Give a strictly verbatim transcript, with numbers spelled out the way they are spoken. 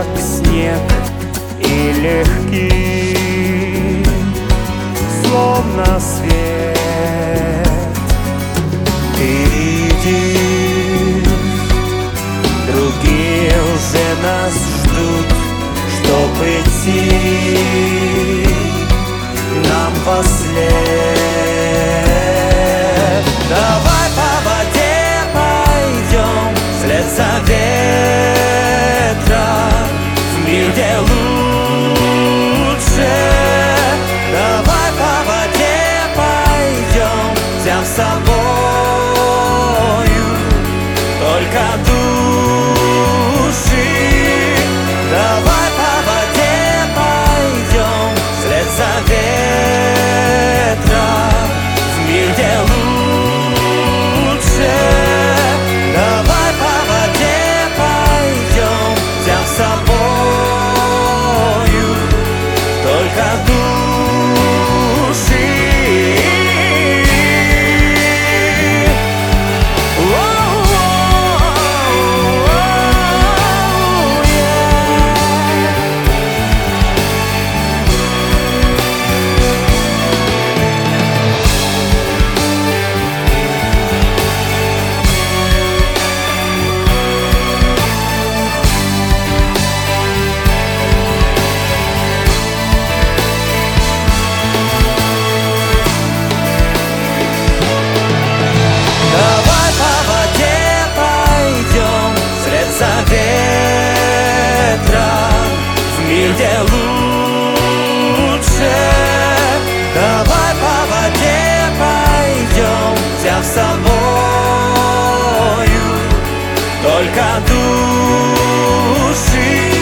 как снег, и легки, словно свет. Ты видишь, другие уже нас ждут, чтоб идти нам послед. Давай по воде пойдем вслед за ветром в мир, где лучше. Давай по воде пойдем, взяв с собою только души. Давай по воде пойдем вслед за ветром в мир, где лучше. Давай по воде пойдем, взяв с собою только души. Где лучше. Давай по воде пойдем, взяв с собою только души.